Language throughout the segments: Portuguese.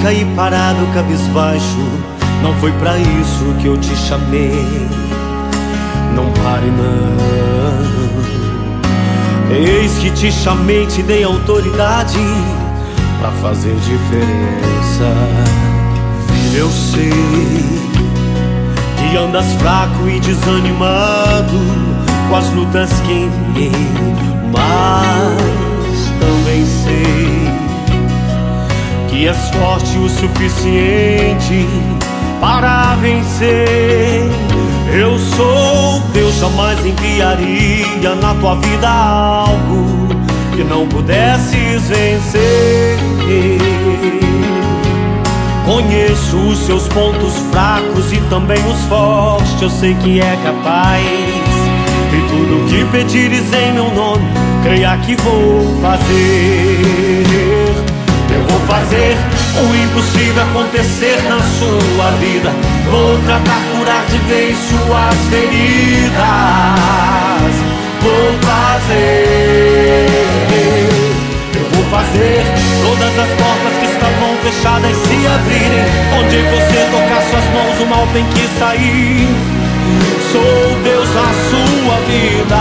caí parado, cabisbaixo. Não foi pra isso que eu te chamei. Não pare não. Eis que te chamei, te dei autoridade pra fazer diferença. Filho, eu sei que andas fraco e desanimado com as lutas que enviei, mas também sei que és forte o suficiente para vencer. Eu sou Deus, jamais enviaria na tua vida algo que não pudesses vencer. Conheço os seus pontos fracos e também os fortes. Eu sei que é capaz. E tudo que pedires em meu nome, creia que vou fazer. Eu vou fazer o impossível acontecer na sua vida. Vou tratar, curar de vez suas feridas. Vou fazer. Eu vou fazer todas as portas que estavam fechadas se abrirem. Onde você tocar suas mãos, o mal tem que sair. Sou Deus na sua vida.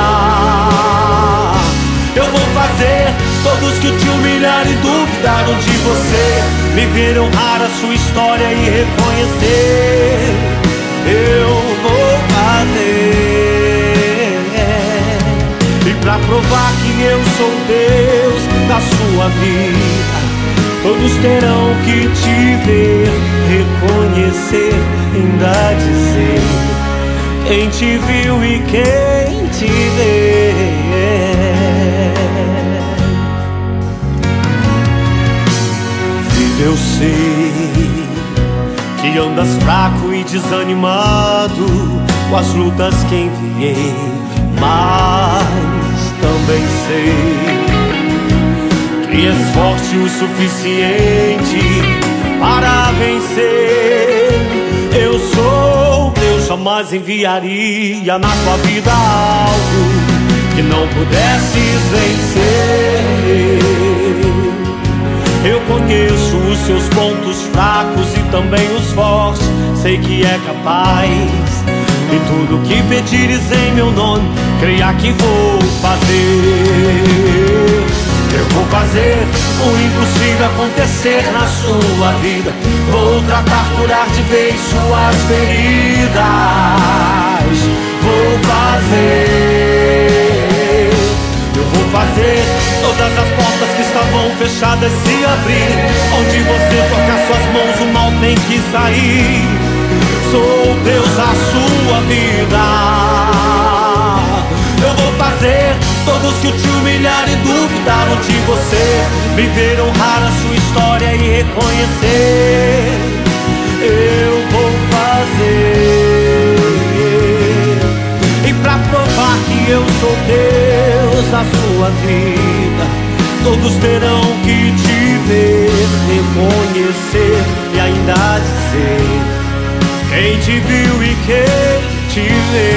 Eu vou fazer todos que te humilharam e duvidaram de você viver, honrar a sua história e reconhecer. Eu vou fazer. E pra provar que eu sou Deus da sua vida, todos terão que te ver, reconhecer, ainda dizer quem te viu e quem te vê. Filho, eu sei que andas fraco e desanimado com as lutas que enviei, mas também sei que és forte o suficiente para vencer. Eu sou Deus, jamais enviaria na tua vida algo que não pudesses vencer. Eu conheço os seus pontos fracos e também os fortes. Sei que é capaz. E tudo que pedires em meu nome, creia que vou fazer. Eu vou fazer o impossível acontecer na sua vida. Vou tratar, curar de vez suas feridas. Vou fazer. Eu vou fazer todas as portas que estavam fechadas se abrirem. Onde você tocar suas mãos, o mal tem que sair. Sou Deus a sua vida. Eu vou fazer todos que te humilharam e duvidaram de você viver, honrar a sua história e reconhecer. Eu vou fazer. E pra provar que eu sou Deus da sua vida, todos terão que te ver, reconhecer e ainda dizer quem te viu e quem te vê.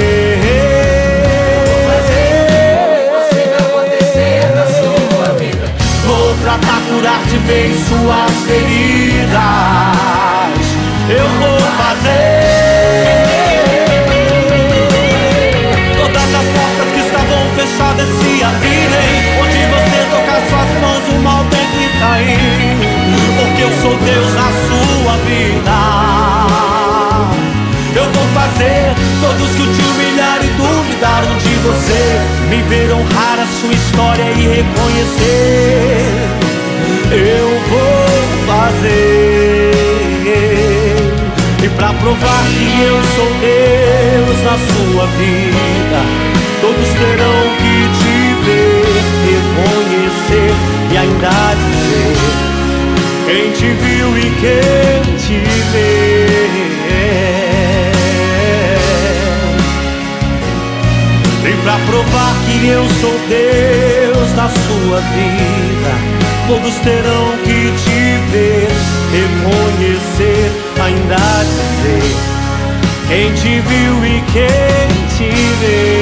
Tratar, curar de vez suas feridas. Eu vou fazer todas as portas que estavam fechadas se abrirem. Onde você tocar suas mãos, o mal tem que sair. Porque eu sou Deus na sua vida. Eu vou fazer todos que te humilharam e duvidaram de você viver, honrar a sua história e reconhecer. Eu vou fazer. E pra provar que eu sou Deus na sua vida, todos terão que te ver, reconhecer e ainda dizer quem te viu e quem te vê. E pra provar que eu sou Deus da sua vida, todos terão que te ver, reconhecer, ainda dizer quem te viu e quem te vê.